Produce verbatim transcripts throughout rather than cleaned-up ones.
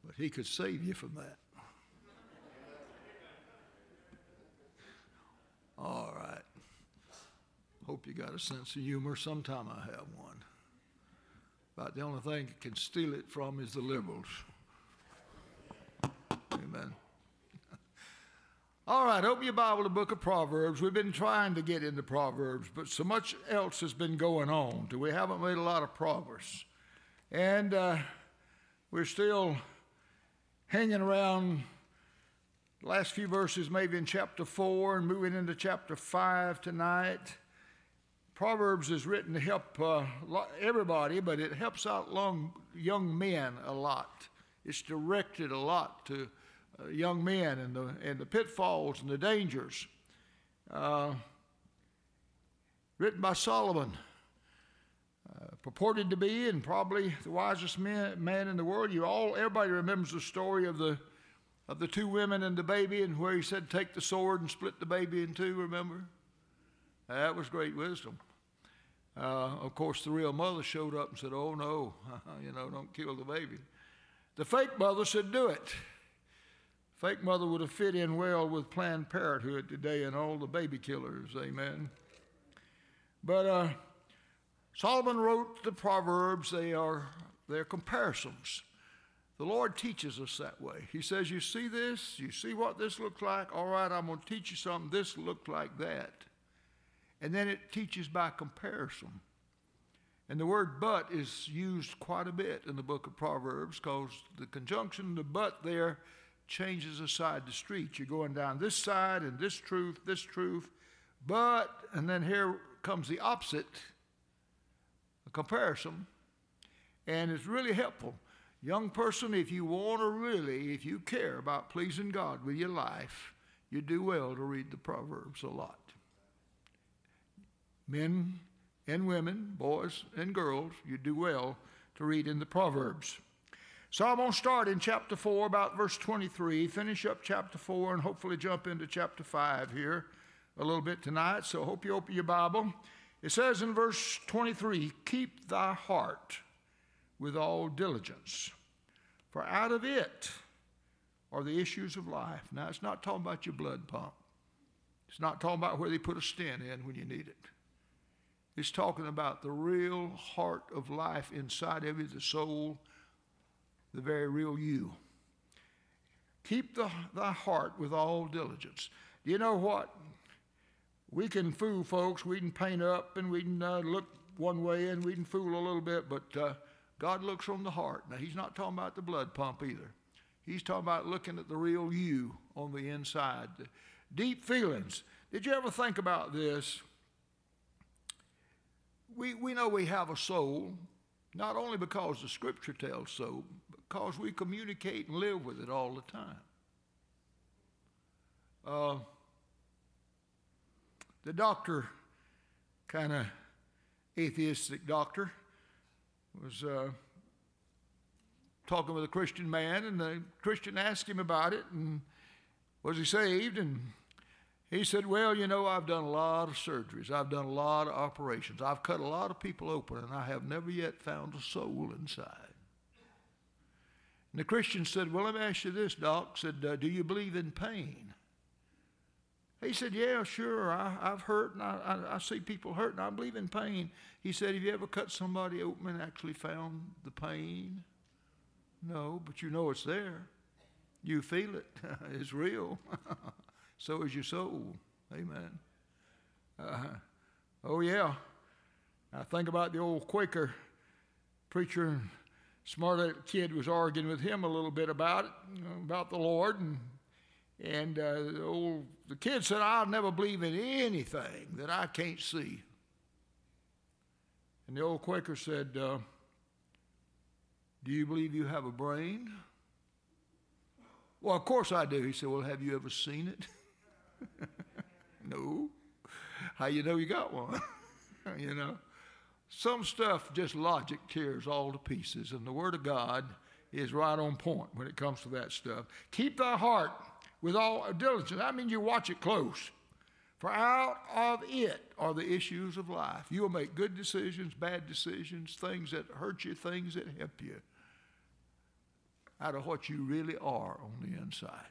but he could save you from that. All right. Hope you got a sense of humor. Sometime I have one. But the only thing that can steal it from is the liberals. Amen. All right, open your Bible to the book of Proverbs. We've been trying to get into Proverbs, but so much else has been going on that we haven't made a lot of progress. And uh, we're still hanging around the last few verses, maybe in chapter four, and moving into chapter five tonight. Proverbs is written to help uh, everybody, but it helps out long, young men a lot. It's directed a lot to uh, young men and the, and the pitfalls and the dangers. Uh, written by Solomon, uh, purported to be and probably the wisest man, man in the world. You all, everybody remembers the story of the of the two women and the baby, and where he said, "Take the sword and split the baby in two." Remember? That was great wisdom. Uh, of course, the real mother showed up and said, "Oh no, you know, don't kill the baby." The fake mother said, "Do it." Fake mother would have fit in well with Planned Parenthood today and all the baby killers, amen. But uh, Solomon wrote the Proverbs. They are they're comparisons. The Lord teaches us that way. He says, "You see this? You see what this looks like? All right, I'm going to teach you something. This looked like that." And then it teaches by comparison. And the word "but" is used quite a bit in the book of Proverbs, because the conjunction, the "but" there, changes the side of the street. You're going down this side and this truth, this truth, but, and then here comes the opposite, a comparison, and it's really helpful. Young person, if you want to really, if you care about pleasing God with your life, you do well to read the Proverbs a lot. Men and women, boys and girls, you do well to read in the Proverbs. So I'm going to start in chapter four, about verse twenty-three, finish up chapter four, and hopefully jump into chapter five here a little bit tonight. So I hope you open your Bible. It says in verse twenty-three, "Keep thy heart with all diligence, for out of it are the issues of life." Now, it's not talking about your blood pump. It's not talking about where they put a stent in when you need it. It's talking about the real heart of life inside of you, the soul, the very real you. Keep the, thy heart with all diligence. Do you know what? We can fool folks. We can paint up and we can uh, look one way and we can fool a little bit, but uh, God looks on the heart. Now, he's not talking about the blood pump either. He's talking about looking at the real you on the inside. The deep feelings. Did you ever think about this? We, we know we have a soul, not only because the Scripture tells so, but because we communicate and live with it all the time. Uh, the doctor, kind of atheistic doctor, was uh, talking with a Christian man, and the Christian asked him about it, and was he saved? And he said, "Well, you know, I've done a lot of surgeries. I've done a lot of operations. I've cut a lot of people open, and I have never yet found a soul inside." And the Christian said, "Well, let me ask you this, Doc." Said, uh, "Do you believe in pain?" He said, "Yeah, sure. I, I've hurt, and I, I, I see people hurt, and I believe in pain." He said, "Have you ever cut somebody open and actually found the pain?" "No, but you know it's there. You feel it. It's real." So is your soul. Amen. Uh, oh, yeah. I think about the old Quaker preacher, and smart kid was arguing with him a little bit about it, you know, about the Lord. And, and uh, the, old, the kid said, "I'll never believe in anything that I can't see." And the old Quaker said, uh, "Do you believe you have a brain?" "Well, of course I do." He said, "Well, have you ever seen it?" "No." "How you know you got one?" You know, some stuff just logic tears all to pieces, and the Word of God is right on point when it comes to that stuff. Keep thy heart with all diligence. I mean, you watch it close. For out of it are the issues of life. You will make good decisions, bad decisions, things that hurt you, things that help you. out of what you really are on the inside.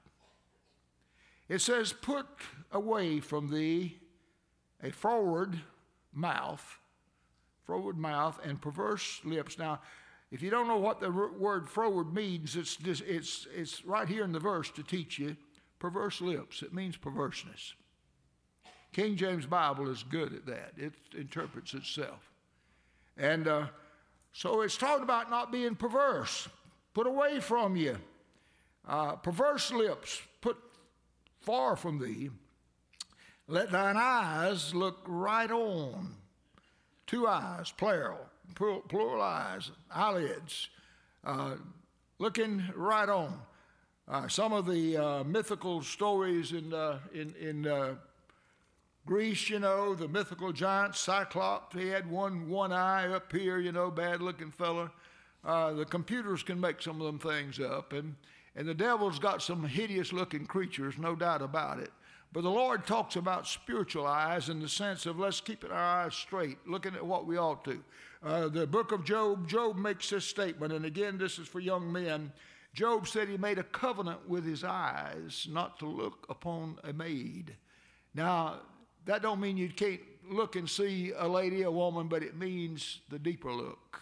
It says, put away from thee a froward mouth, froward mouth and perverse lips. Now, if you don't know what the word froward means, it's, it's, it's right here in the verse to teach you. Perverse lips, it means perverseness. King James Bible is good at that. It interprets itself. And uh, so it's talking about not being perverse. Put away from you. Uh, perverse lips, put far from thee. Let thine eyes look right on. Two eyes, plural, plural eyes, eyelids, uh, looking right on. Uh, some of the uh, mythical stories in, uh, in, in uh, Greece, you know, the mythical giant Cyclops, he had one, one eye up here, you know, bad-looking fella. Uh, the computers can make some of them things up, and, and the devil's got some hideous-looking creatures, no doubt about it. But the Lord talks about spiritual eyes in the sense of let's keep our eyes straight, looking at what we ought to. Uh, the book of Job, Job makes this statement, and again, this is for young men. Job said he made a covenant with his eyes not to look upon a maid. Now, that don't mean you can't look and see a lady, a woman, but it means the deeper look.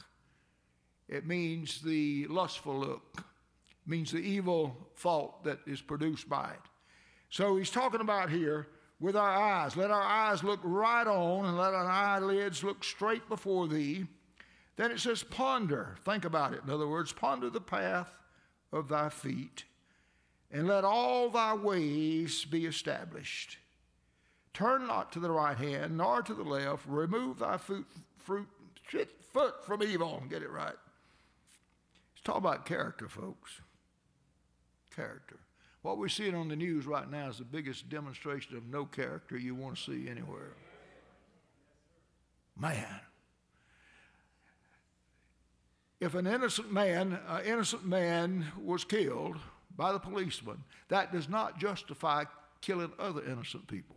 It means the lustful look. It means the evil thought that is produced by it. So he's talking about here with our eyes. Let our eyes look right on and let our eyelids look straight before thee. Then it says ponder. Think about it. In other words, ponder the path of thy feet and let all thy ways be established. Turn not to the right hand nor to the left. Remove thy foot, fruit, foot from evil. Get it right. It's talking about character, folks. Character. What we're seeing on the news right now is the biggest demonstration of no character you want to see anywhere. Man. If an innocent man, an innocent man was killed by the policeman, that does not justify killing other innocent people.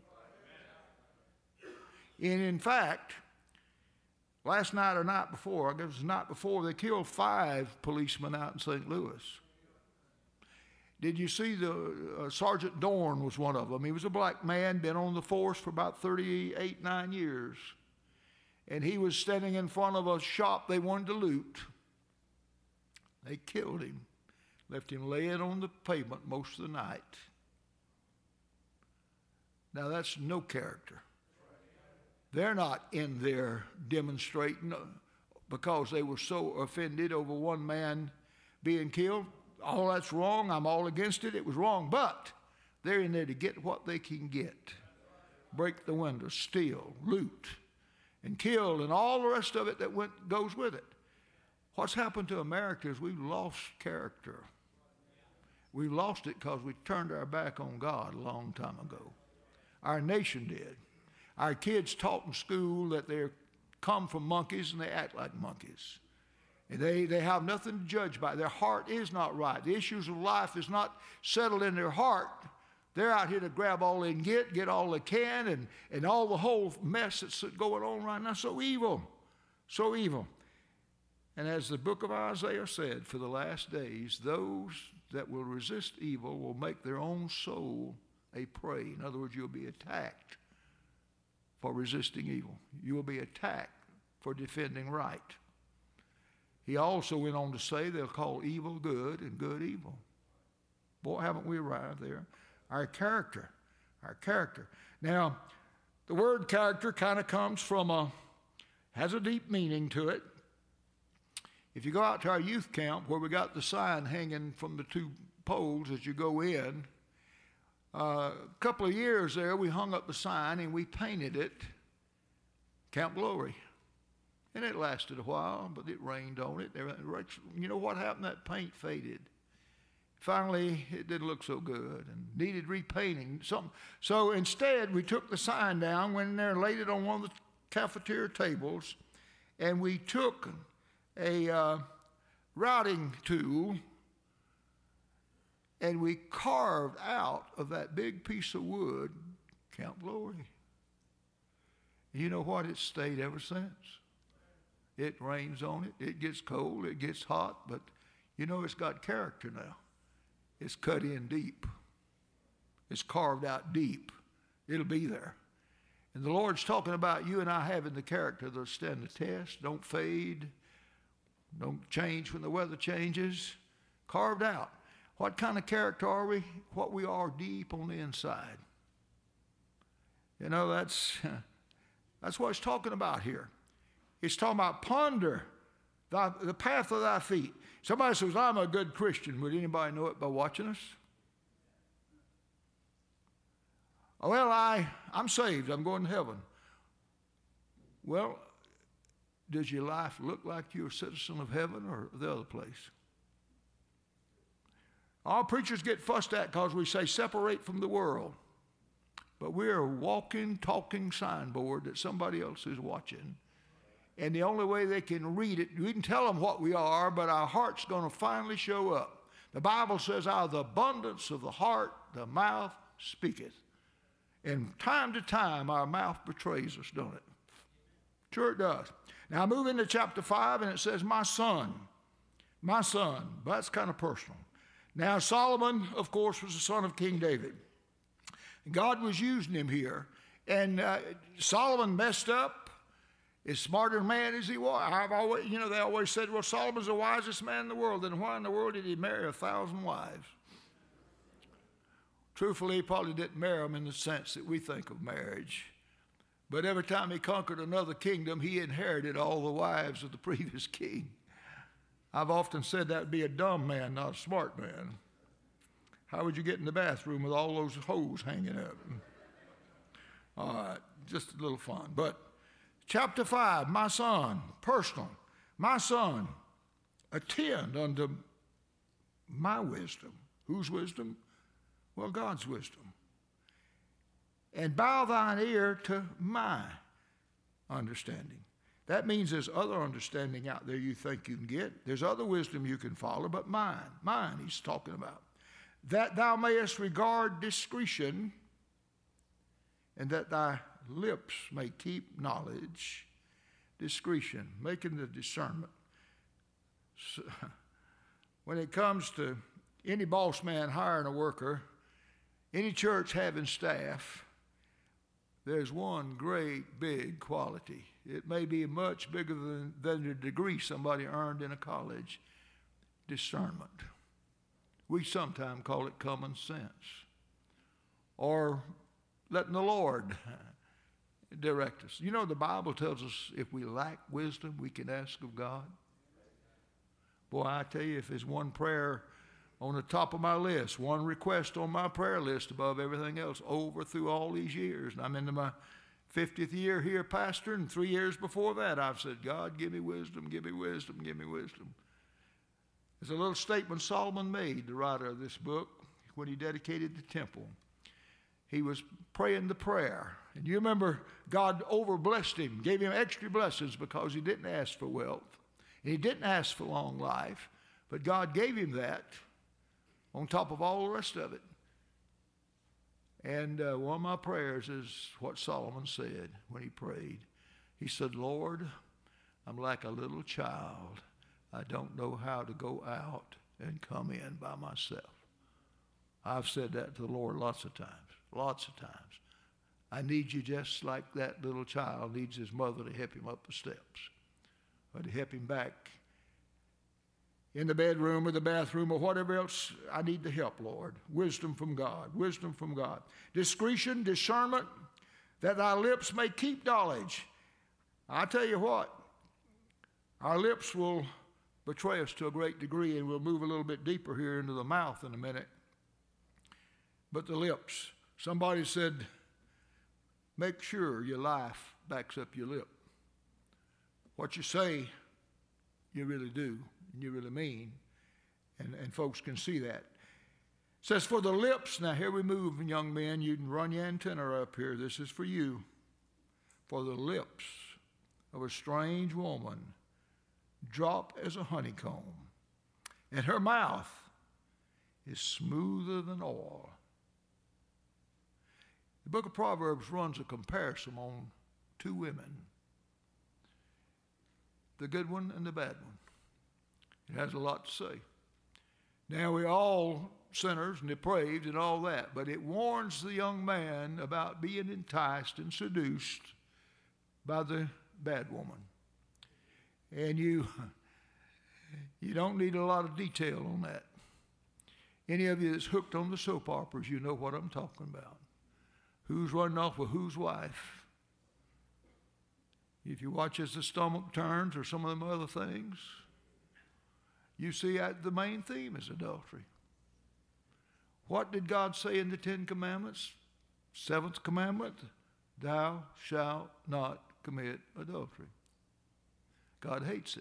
And in fact, last night or night before, I guess it was the night before, they killed five policemen out in Saint Louis. Did you see the uh, Sergeant Dorn was one of them? He was a black man, been on the force for about thirty-eight, nine years. And he was standing in front of a shop they wanted to loot. They killed him, left him laying on the pavement most of the night. Now that's no character. They're not in there demonstrating because they were so offended over one man being killed. All that's wrong. I'm all against it. It was wrong. But they're in there to get what they can get. Break the windows, steal, loot, and kill, and all the rest of it that went, goes with it. What's happened to America is we've lost character. We lost it because we turned our back on God a long time ago. Our nation did. Our kids taught in school that they come from monkeys and they act like monkeys. And they, they have nothing to judge by. Their heart is not right. The issues of life is not settled in their heart. They're out here to grab all they can get, get all they can, and, and all the whole mess that's going on right now. So evil. So evil. And as the book of Isaiah said, for the last days, those that will resist evil will make their own soul a prey. In other words, you'll be attacked for resisting evil. You will be attacked for defending right. He also went on to say they'll call evil good and good evil. Boy, haven't we arrived there. Our character, our character. Now, the word character kind of comes from a, has a deep meaning to it. If you go out to our youth camp where we got the sign hanging from the two poles as you go in, uh, a couple of years there we hung up the sign and we painted it Camp Glory. And it lasted a while, but it rained on it. You know what happened? That paint faded. Finally, it didn't look so good and needed repainting. Something. So instead, we took the sign down, went in there and laid it on one of the cafeteria tables, and we took a uh, routing tool and we carved out of that big piece of wood Camp Glory. You know what? It's stayed ever since. It rains on it. It gets cold. It gets hot. But You know, it's got character now. It's cut in deep. It's carved out deep. It'll be there. And the Lord's talking about you and I having the character that'll stand the test, don't fade, don't change when the weather changes. Carved out. What kind of character are we? What we are deep on the inside. You know, that's, that's what it's talking about here. It's talking about ponder thy, the path of thy feet. Somebody says, I'm a good Christian. Would anybody know it by watching us? Well, I, I'm saved. I'm going to heaven. Well, does your life look like you're a citizen of heaven or the other place? All preachers get fussed at because we say separate from the world. But we're a walking, talking signboard that somebody else is watching. And the only way they can read it, we can tell them what we are, but our heart's going to finally show up. The Bible says, out of the abundance of the heart, the mouth speaketh. And time to time, our mouth betrays us, don't it? Sure it does. Now, I move into chapter five, and it says, my son, my son. But that's kind of personal. Now, Solomon, of course, was the son of King David. God was using him here. And uh, Solomon messed up, as smart a man as he was. I've always, you know, they always said, well, Solomon's the wisest man in the world. Then why in the world did he marry a thousand wives? Truthfully, he probably didn't marry them in the sense that we think of marriage. But every time he conquered another kingdom, he inherited all the wives of the previous king. I've often said that would be a dumb man, not a smart man. How would you get in the bathroom with all those hose hanging up? All right, just a little fun. But chapter five, my son, personal. My son, attend unto my wisdom. Whose wisdom? Well, God's wisdom. And bow thine ear to my understanding. That means there's other understanding out there you think you can get. There's other wisdom you can follow, but mine, mine he's talking about. That thou mayest regard discretion, and that thy lips may keep knowledge. Discretion, making the discernment. So, when it comes to any boss man hiring a worker, any church having staff, there's one great big quality. It may be much bigger than, than the degree somebody earned in a college. Discernment. We sometimes call it common sense. Or letting the Lord direct us. You know, the Bible tells us if we lack wisdom, we can ask of God. Boy, I tell you, if there's one prayer on the top of my list, one request on my prayer list above everything else over through all these years, and I'm into my fiftieth year here, pastor, and three years before that, I've said, God, give me wisdom, give me wisdom, give me wisdom. There's a little statement Solomon made, the writer of this book, when he dedicated the temple. He was praying the prayer. And you remember God overblessed him, gave him extra blessings because he didn't ask for wealth. And he didn't ask for long life, but God gave him that on top of all the rest of it. And uh, one of my prayers is what Solomon said when he prayed. He said, Lord, I'm like a little child. I don't know how to go out and come in by myself. I've said that to the Lord lots of times, lots of times. I need you just like that little child needs his mother to help him up the steps, or to help him back in the bedroom or the bathroom or whatever else. I need the help, Lord. Wisdom from God, wisdom from God. Discretion, discernment, that thy lips may keep knowledge. I tell you what, our lips will betray us to a great degree, and we'll move a little bit deeper here into the mouth in a minute. But the lips, somebody said, make sure your life backs up your lip. What you say, you really do, and you really mean, and, and folks can see that. It says, for the lips, now here we move, young men, you can run your antenna up here. This is for you. For the lips of a strange woman drop as a honeycomb, and her mouth is smoother than oil. The book of Proverbs runs a comparison on two women, the good one and the bad one. It has a lot to say. Now, we're all sinners and depraved and all that, but it warns the young man about being enticed and seduced by the bad woman. And you, you don't need a lot of detail on that. Any of you that's hooked on the soap operas, you know what I'm talking about. Who's running off with whose wife? If you watch as the stomach turns or some of them other things, you see that the main theme is adultery. What did God say in the Ten Commandments? Seventh commandment, thou shalt not commit adultery. God hates it.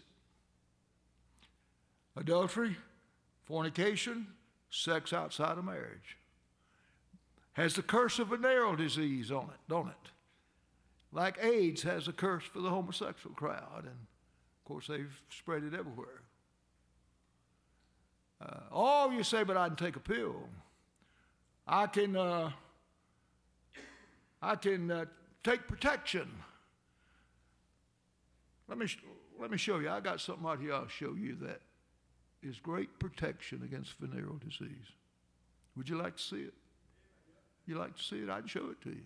Adultery, fornication, sex outside of marriage has the curse of venereal disease on it, don't it? Like AIDS has a curse for the homosexual crowd, and of course they've spread it everywhere. Uh, oh, you say, but I can take a pill. I can, uh, I can uh, take protection. Let me, let me show you. I got something right here I'll show you that is great protection against venereal disease. Would you like to see it? You like to see it? I can show it to you.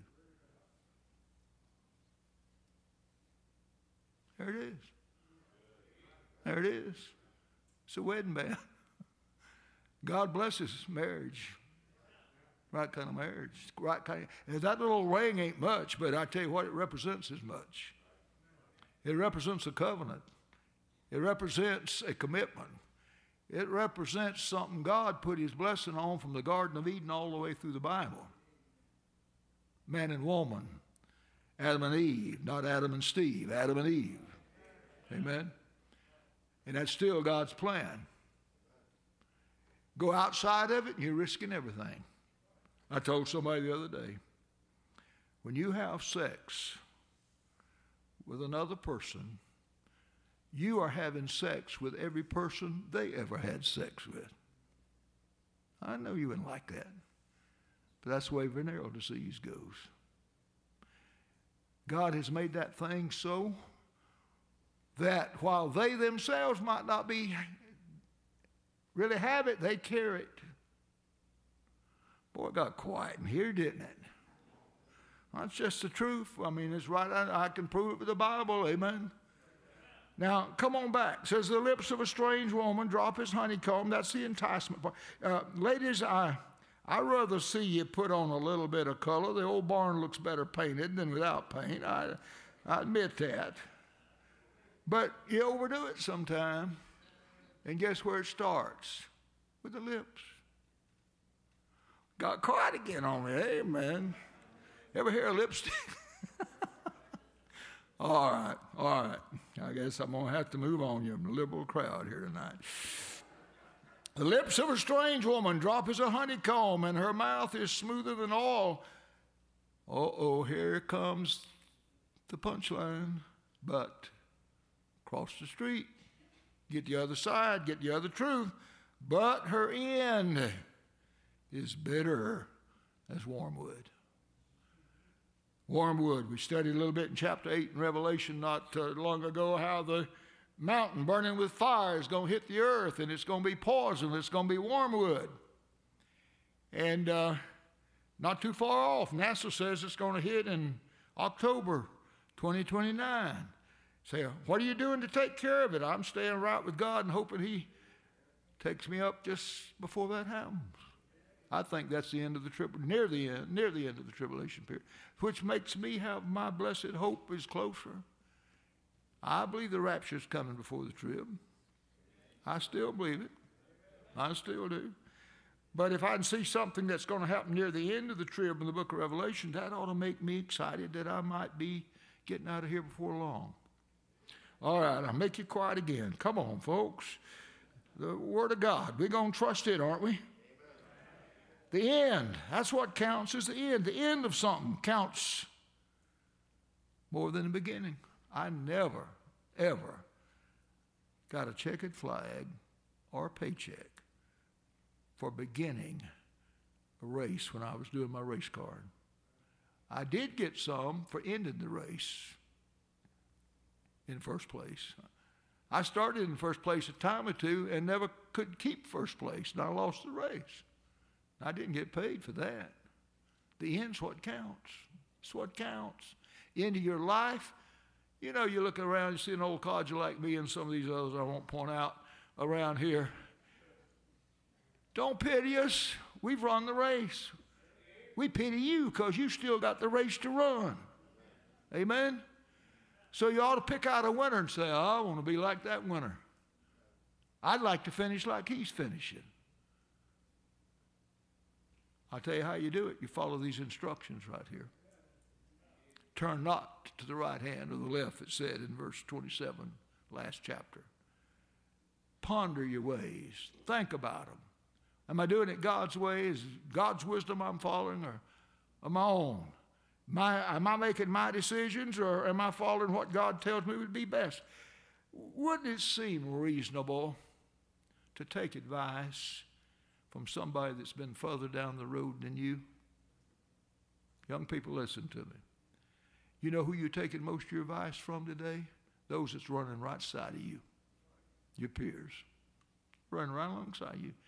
There it is. There it is. It's a wedding band. God blesses marriage. Right kind of marriage. Right kind of, and that little ring ain't much, but I tell you what, it represents as much. It represents a covenant. It represents a commitment. It represents something God put his blessing on from the Garden of Eden all the way through the Bible. Man and woman. Adam and Eve, not Adam and Steve, Adam and Eve. Amen? And that's still God's plan. Go outside of it, and you're risking everything. I told somebody the other day, when you have sex with another person, you are having sex with every person they ever had sex with. I know you wouldn't like that, but that's the way venereal disease goes. God has made that thing so that while they themselves might not be really have it, they carry it. Boy, it got quiet in here, didn't it? That's just the truth. I mean, it's right. I, I can prove it with the Bible. Amen. Now, come on back. It says, the lips of a strange woman drop his honeycomb. That's the enticement part. Uh, ladies, I, I rather see you put on a little bit of color. The old barn looks better painted than without paint. I, I admit that. But you overdo it sometime. And guess where it starts? With the lips. Got quiet again on me. Amen. Ever hear a lipstick? All right, all right. I guess I'm going to have to move on. You're a liberal crowd here tonight. The lips of a strange woman drop as a honeycomb, and her mouth is smoother than oil. Uh-oh, here comes the punchline. But cross the street, get the other side, get the other truth. But her end is bitter as wormwood. Wormwood. We studied a little bit in chapter eight in Revelation not uh, long ago how the mountain burning with fire is going to hit the earth, and it's going to be poison. It's going to be wormwood. And uh, not too far off, NASA says it's going to hit in October twenty twenty-nine. Say, what are you doing to take care of it? I'm staying right with God and hoping he takes me up just before that happens. I think that's the end of the trib, near the end, near the end of the tribulation period, which makes me have my blessed hope is closer. I believe the rapture is coming before the trib. I still believe it. I still do. But if I can see something that's going to happen near the end of the trib in the book of Revelation, that ought to make me excited that I might be getting out of here before long. All right, I'll make you quiet again. Come on, folks. The Word of God. We're going to trust it, aren't we? The end. That's what counts is the end. The end of something counts more than the beginning. I never, ever got a checkered flag or a paycheck for beginning a race when I was doing my race card. I did get some for ending the race in the first place. I started in first place a time or two and never could keep first place, and I lost the race. I didn't get paid for that. The end's what counts. It's what counts. End of your life, you know, you look around, you see an old codger like me and some of these others I won't point out around here. Don't pity us. We've run the race. We pity you because you still got the race to run. Amen? So you ought to pick out a winner and say, oh, I want to be like that winner. I'd like to finish like he's finishing. I'll tell you how you do it. You follow these instructions right here. Turn not to the right hand or the left, it said in verse twenty-seven, last chapter. Ponder your ways. Think about them. Am I doing it God's way? Is God's wisdom I'm following, or on my own? Am I, am I making my decisions, or am I following what God tells me would be best? Wouldn't it seem reasonable to take advice from somebody that's been further down the road than you? Young people, listen to me. You know who you're taking most of your advice from today? Those that's running right side of you. Your peers. Running right alongside you.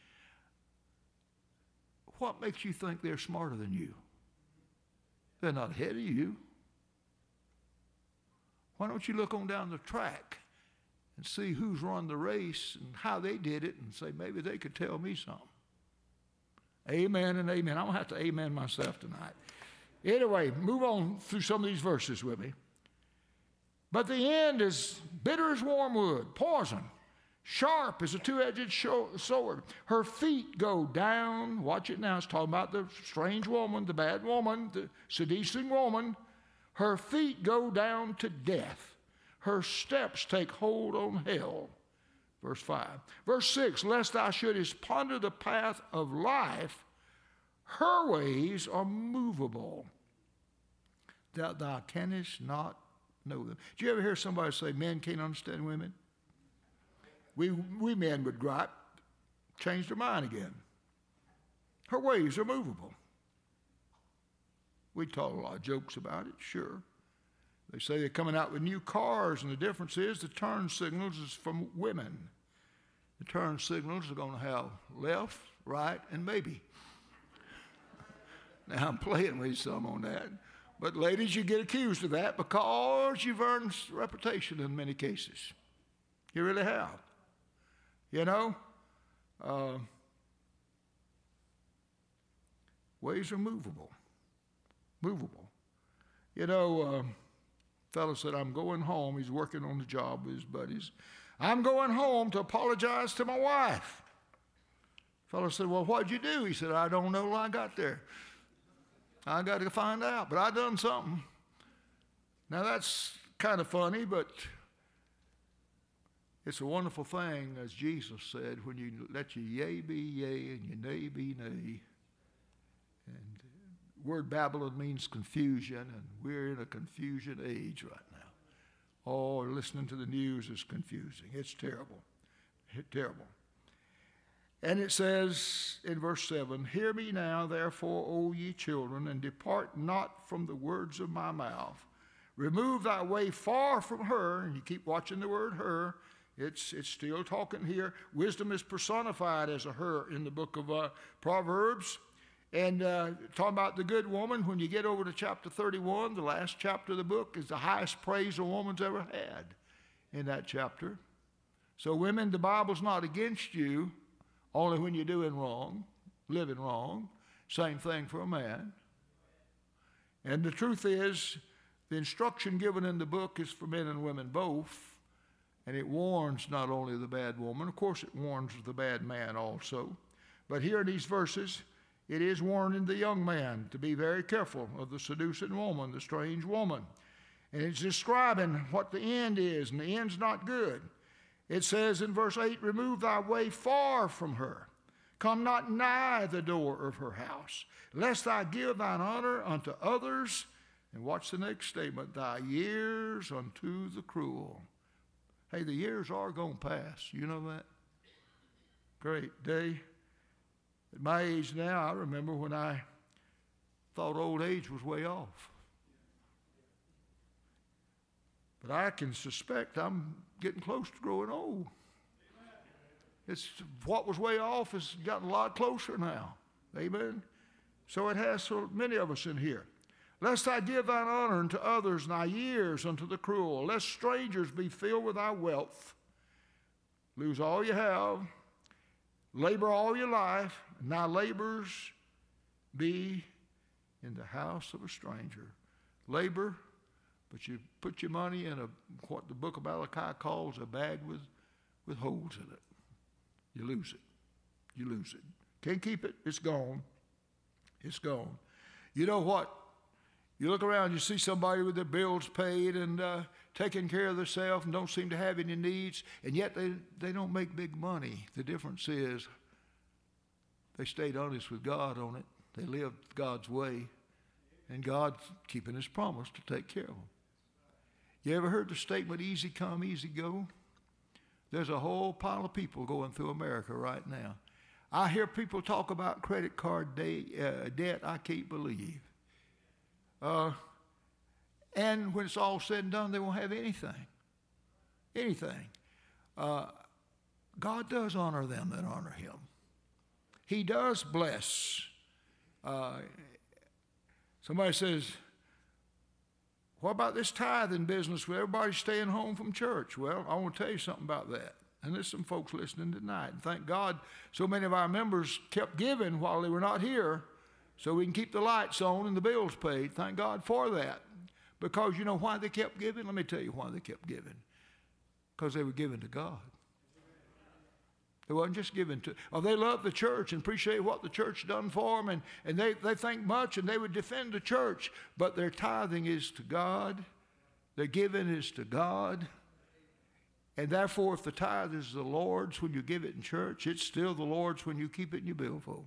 What makes you think they're smarter than you? They're not ahead of you. Why don't you look on down the track and see who's run the race and how they did it and say, maybe they could tell me something. Amen and amen. I'm going to have to amen myself tonight. Anyway, move on through some of these verses with me. But the end is bitter as wormwood, poison, sharp as a two-edged sword. Her feet go down. Watch it now. It's talking about the strange woman, the bad woman, the seducing woman. Her feet go down to death. Her steps take hold on hell. Verse five. Verse six, lest thou shouldest ponder the path of life, her ways are movable, that thou canst not know them. Did you ever hear somebody say men can't understand women? We, we men would gripe, change their mind again. Her ways are movable. We tell a lot of jokes about it, sure. They say they're coming out with new cars, and the difference is the turn signals is from women. The turn signals are going to have left, right, and maybe. Now, I'm playing with you some on that. But ladies, you get accused of that because you've earned reputation in many cases. You really have. You know, uh, ways are movable. Movable. You know, uh, fellow said, I'm going home. He's working on the job with his buddies. I'm going home to apologize to my wife. Fellow said, well, what'd you do? He said, I don't know till I got there. I got to find out, but I done something. Now, that's kind of funny, but it's a wonderful thing, as Jesus said, when you let your yea be yea and your nay be nay. And the word Babylon means confusion, and we're in a confusion age right now. Oh, listening to the news is confusing. It's terrible. It's terrible. And it says in verse seven, hear me now, therefore, O ye children, and depart not from the words of my mouth. Remove thy way far from her, and you keep watching the word her. It's, it's still talking here. Wisdom is personified as a her in the book of uh, Proverbs. And uh, talking about the good woman, when you get over to chapter thirty-one, the last chapter of the book is the highest praise a woman's ever had in that chapter. So women, the Bible's not against you. Only when you're doing wrong, living wrong. Same thing for a man. And the truth is, the instruction given in the book is for men and women both. And it warns not only the bad woman, of course it warns the bad man also. But here in these verses, it is warning the young man to be very careful of the seducing woman, the strange woman. And it's describing what the end is, and the end's not good. It says in verse eight, remove thy way far from her. Come not nigh the door of her house, lest thou give thine honor unto others. And watch the next statement, thy years unto the cruel. Hey, the years are going to pass. You know that? Great day. At my age now, I remember when I thought old age was way off. But I can suspect I'm getting close to growing old. It's what was way off has gotten a lot closer now. Amen. So it has so many of us in here. Lest I give thine honor unto others, and thy years unto the cruel. Lest strangers be filled with thy wealth. Lose all you have. Labor all your life, and thy labors be in the house of a stranger. Labor, but you put your money in a what the book of Malachi calls a bag with, with holes in it. You lose it. You lose it. Can't keep it. It's gone. It's gone. You know what? You look around, you see somebody with their bills paid and uh, taking care of themselves and don't seem to have any needs, and yet they, they don't make big money. The difference is they stayed honest with God on it. They lived God's way, and God's keeping his promise to take care of them. You ever heard the statement, easy come, easy go? There's a whole pile of people going through America right now. I hear people talk about credit card day, uh, debt I can't believe. Uh, and when it's all said and done, they won't have anything. Anything. Uh, God does honor them that honor him. He does bless. Uh, somebody says, what about this tithing business with everybody staying home from church? Well, I want to tell you something about that. And there's some folks listening tonight. And thank God so many of our members kept giving while they were not here so we can keep the lights on and the bills paid. Thank God for that. Because you know why they kept giving? Let me tell you why they kept giving. Because they were giving to God. They wasn't just giving to, oh, they loved the church and appreciate what the church done for them, and, and they, they think much, and they would defend the church, but their tithing is to God. Their giving is to God. And therefore, if the tithe is the Lord's when you give it in church, it's still the Lord's when you keep it in your billfold.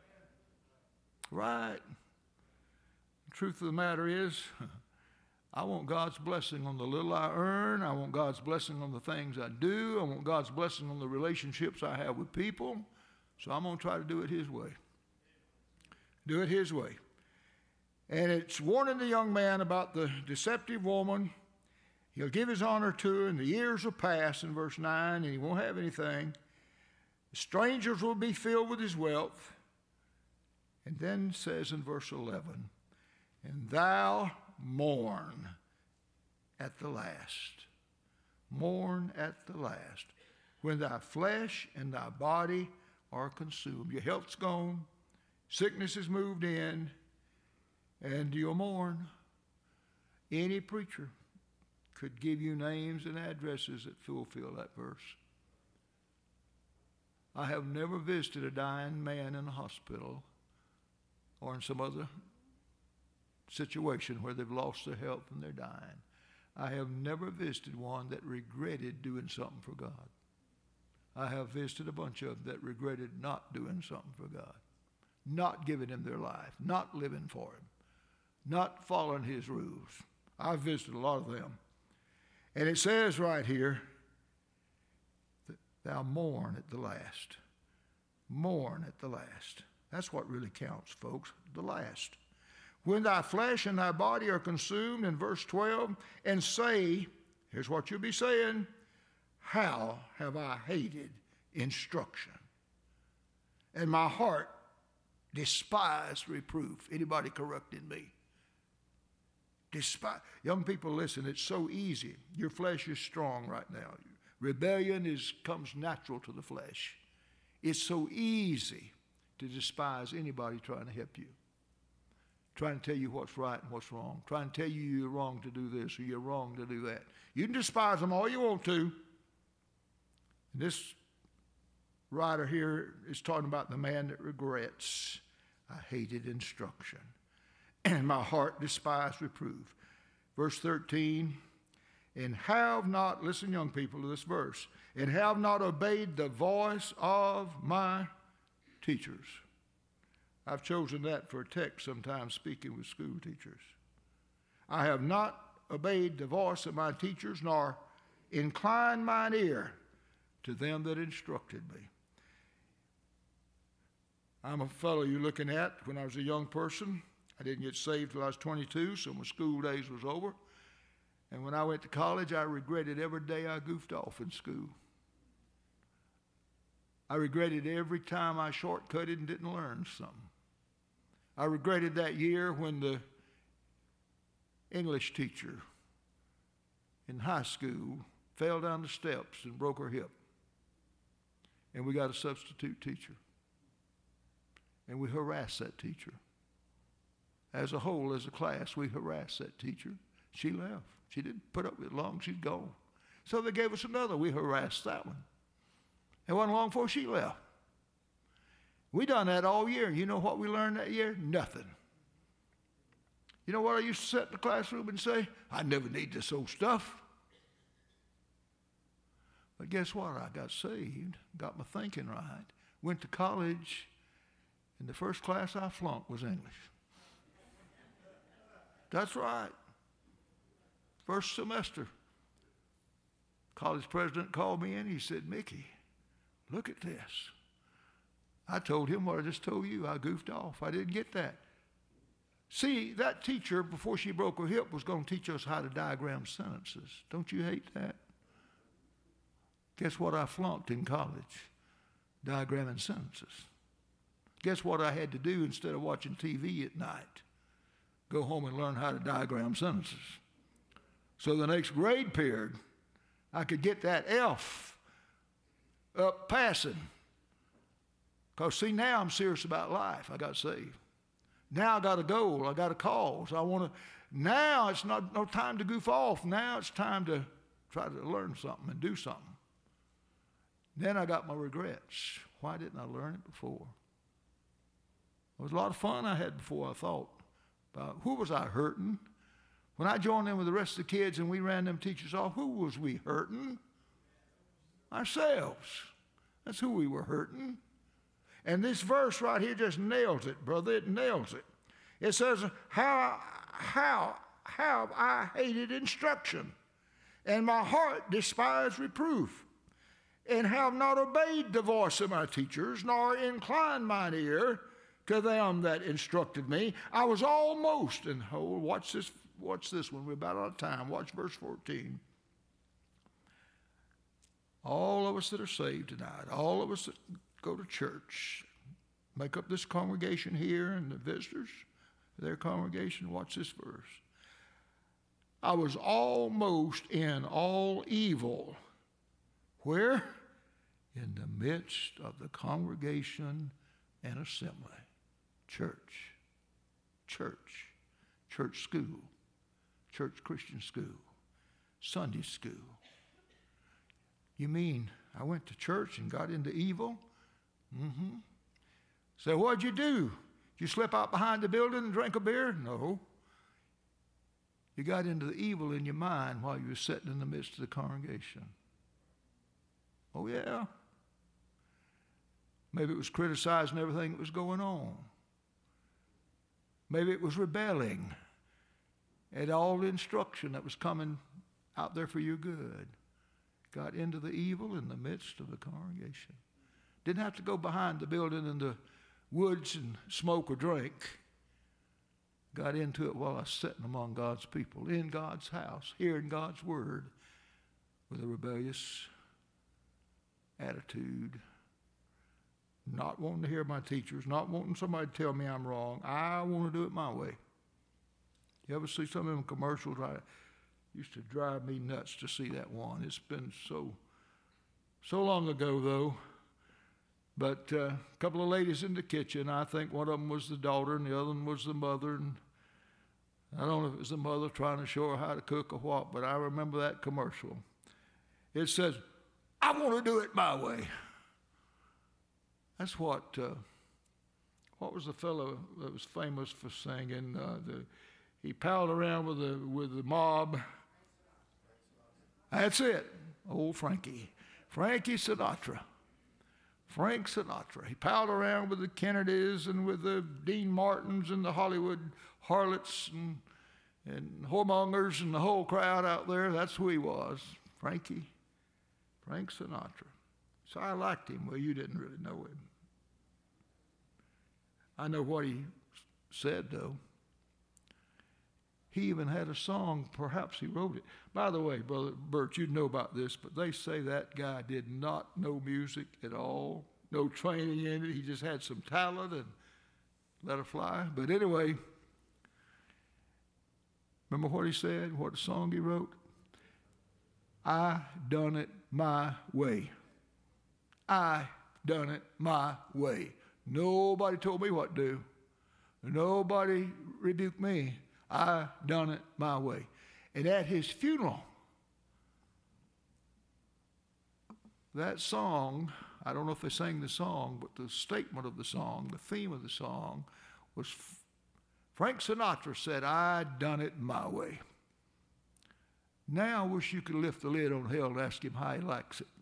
Right. The truth of the matter is, I want God's blessing on the little I earn. I want God's blessing on the things I do. I want God's blessing on the relationships I have with people. So I'm going to try to do it his way. Do it his way. And it's warning the young man about the deceptive woman. He'll give his honor to her, and the years will pass in verse nine, and he won't have anything. The strangers will be filled with his wealth. And then says in verse eleven, and thou mourn at the last. Mourn at the last. When thy flesh and thy body are consumed. Your health's gone. Sickness is moved in. And you'll mourn. Any preacher could give you names and addresses that fulfill that verse. I have never visited a dying man in a hospital or in some other situation where they've lost their health and they're dying. I have never visited one that regretted doing something for God. I have visited a bunch of them that regretted not doing something for God, not giving him their life, not living for him, not following his rules. I've visited a lot of them. And it says right here, that thou mourn at the last. Mourn at the last. That's what really counts, folks, the last. When thy flesh and thy body are consumed, in verse twelve, and say, here's what you'll be saying, how have I hated instruction, and my heart despised reproof. Anybody correcting me? Despise. Young people, listen, it's so easy. Your flesh is strong right now. Rebellion is comes natural to the flesh. It's so easy to despise anybody trying to help you, trying to tell you what's right and what's wrong, trying to tell you you're wrong to do this or you're wrong to do that. You can despise them all you want to. This writer here is talking about the man that regrets. I hated instruction, and my heart despised reproof. Verse thirteen, and have not, listen young people to this verse, and have not obeyed the voice of my teachers. I've chosen that for a text sometimes speaking with school teachers. I have not obeyed the voice of my teachers, nor inclined mine ear to them that instructed me. I'm a fellow you're looking at when I was a young person. I didn't get saved till I was twenty-two, so my school days was over. And when I went to college, I regretted every day I goofed off in school. I regretted every time I shortcutted and didn't learn something. I regretted that year when the English teacher in high school fell down the steps and broke her hip. And we got a substitute teacher. And we harassed that teacher. As a whole, as a class, we harassed that teacher. She left. She didn't put up with it long. She'd gone. So they gave us another. We harassed that one. It wasn't long before she left. We done that all year. You know what we learned that year? Nothing. You know what I used to sit in the classroom and say? I never need this old stuff. But guess what? I got saved, got my thinking right, went to college, and the first class I flunked was English. That's right. First semester. College president called me in. He said, Mickey, look at this. I told him what I just told you. I goofed off. I didn't get that. See, that teacher, before she broke her hip, was going to teach us how to diagram sentences. Don't you hate that? Guess what I flunked in college? Diagramming sentences. Guess what I had to do instead of watching T V at night? Go home and learn how to diagram sentences. So the next grade period, I could get that F up passing. Because, see, now I'm serious about life. I got saved. Now I got a goal. I got a cause. I want to. Now it's not no time to goof off. Now it's time to try to learn something and do something. Then I got my regrets. Why didn't I learn it before? It was a lot of fun I had before, I thought. About who was I hurting? When I joined in with the rest of the kids and we ran them teachers off, who was we hurting? Ourselves. That's who we were hurting. And this verse right here just nails it, brother. It nails it. It says, how, how, how I hated instruction, and my heart despised reproof, and have not obeyed the voice of my teachers, nor inclined mine ear to them that instructed me. I was almost, and hold, watch this, watch this one. We're about out of time. Watch verse fourteen. All of us that are saved tonight, all of us that go to church, make up this congregation here and the visitors, their congregation, watch this verse. I was almost in all evil. Where? In the midst of the congregation and assembly. Church. Church. Church school. Church Christian school. Sunday school. You mean I went to church and got into evil? Mm-hmm. So what'd you do? Did you slip out behind the building and drink a beer? No. You got into the evil in your mind while you were sitting in the midst of the congregation. Oh, yeah. Maybe it was criticizing everything that was going on. Maybe it was rebelling at all the instruction that was coming out there for your good. Got into the evil in the midst of the congregation. Didn't have to go behind the building in the woods and smoke or drink. Got into it while I was sitting among God's people, in God's house, hearing God's word with a rebellious attitude, not wanting to hear my teachers, not wanting somebody to tell me I'm wrong. I want to do it my way. You ever see some of them commercials? I used to drive me nuts to see that one. It's been so, so long ago, though. But uh, a couple of ladies in the kitchen, I think one of them was the daughter and the other one was the mother. And I don't know if it was the mother trying to show her how to cook or what, but I remember that commercial. It says, I want to do it my way. That's what, uh, what was the fellow that was famous for singing? Uh, the, he palled around with the, with the mob. That's it, old Frankie. Frankie Sinatra. Frank Sinatra. He palled around with the Kennedys and with the Dean Martins and the Hollywood harlots and, and whoremongers and the whole crowd out there. That's who he was, Frankie. Frank Sinatra. So I liked him. Well, you didn't really know him. I know what he said, though. He even had a song. Perhaps he wrote it. By the way, Brother Bert, you know about this, but they say that guy did not know music at all. No training in it. He just had some talent and let it fly. But anyway, remember what he said, what the song he wrote? I done it my way. I done it my way. Nobody told me what to do. Nobody rebuked me. I done it my way. And at his funeral, that song, I don't know if they sang the song, but the statement of the song, the theme of the song was Frank Sinatra said, I done it my way. Now I wish you could lift the lid on hell and ask him how he likes it.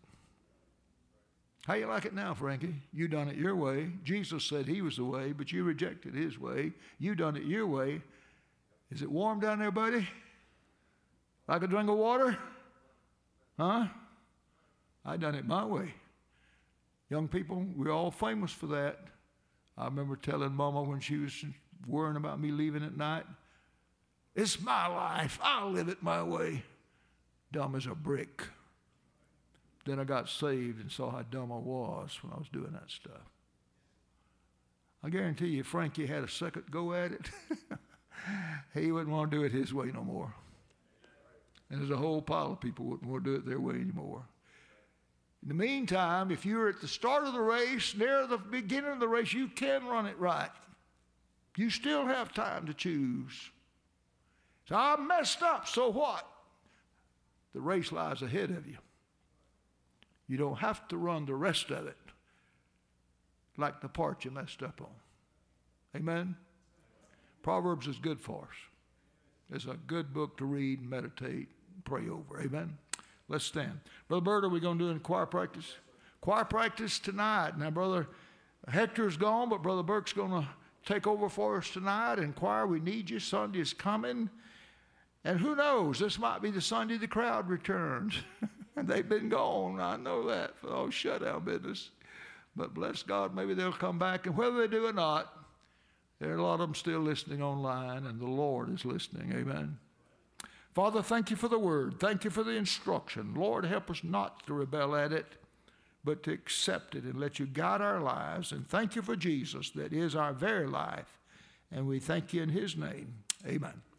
How you like it now, Frankie? You done it your way. Jesus said he was the way, but you rejected his way. You done it your way. Is it warm down there, buddy? Like a drink of water? Huh? I done it my way. Young people, we're all famous for that. I remember telling Mama when she was worrying about me leaving at night, it's my life. I'll live it my way. Dumb as a brick. Then I got saved and saw how dumb I was when I was doing that stuff. I guarantee you, if Frankie had a second go at it, he wouldn't want to do it his way no more. And there's a whole pile of people who wouldn't want to do it their way anymore. In the meantime, if you're at the start of the race, near the beginning of the race, you can run it right. You still have time to choose. So I messed up, so what? The race lies ahead of you. You don't have to run the rest of it like the part you messed up on. Amen? Proverbs is good for us. It's a good book to read, meditate, and pray over. Amen? Let's stand. Brother Bert, are we going to do in choir practice? Choir practice tonight. Now, Brother Hector's gone, but Brother Burke's going to take over for us tonight. And choir, we need you. Sunday is coming. And who knows, this might be the Sunday the crowd returns. And they've been gone. I know that for all shutdown business. But bless God, maybe they'll come back. And whether they do or not, there are a lot of them still listening online, and the Lord is listening. Amen. Father, thank you for the word. Thank you for the instruction. Lord, help us not to rebel at it, but to accept it and let you guide our lives. And thank you for Jesus that is our very life. And we thank you in his name. Amen.